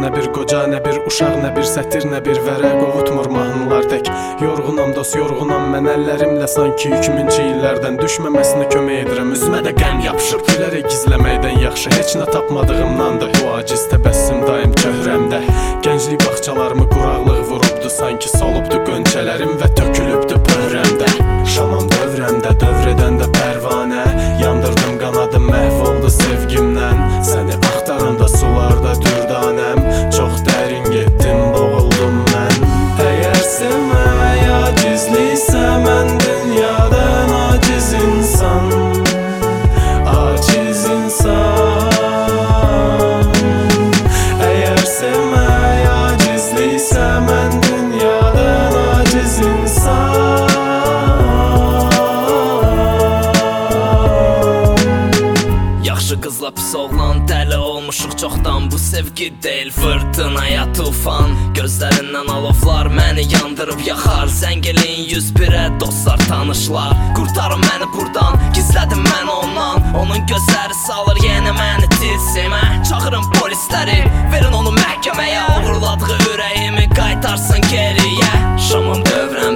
nə bir qoca, nə bir uşaq, nə bir sətir, nə bir vərəq ovutmur mahnılar tək. Yorğunam dost, yorğunam mən əllərimlə sanki 2000-ci illərdən düşməməsinə kömək edirəm. Üzümə də qəm yapışıb, gülərək gizləməkdən yaxşı heç nə tapmadığımdandır. Bu aciz təbəssüm daim çöhrəmdə. Gənclik bağçalarımı quraqlıq vurubdu, sanki solubdu qönçələrim və tökülübdü pöhrəmdə. Şamam dövrəmdə, dövr edəndə pərvanə, yandırdım qanadım, məhv oldu sevgimdən. Səni axtaranda sularda dürdanəm, çox dərin getdim, boğuldum mən. Əgər sevməmək acizliksə, mən dünyadan aciz insan, aciz insan. Əgər sevməmək acizliksə, mən dünyadan aciz insan. Yaxşı qızla pis oğlan, dəli olmuşuq çoxdan. Bu sevgi deyil, fırtınaya tufan. Gözlərindən alovlar məni yandırıb yaxar. Zəng eləyin 101-ə dostlar, tanışlar. Qurtarın məni burdan, gizlədim mən ondan. Onun gözləri salır yenə məni tilsimə. Çağırın polisləri, verin onu məhkəməyə. Oğurladığı ürəyimi qaytarsın geriyə. Şamım dövrəm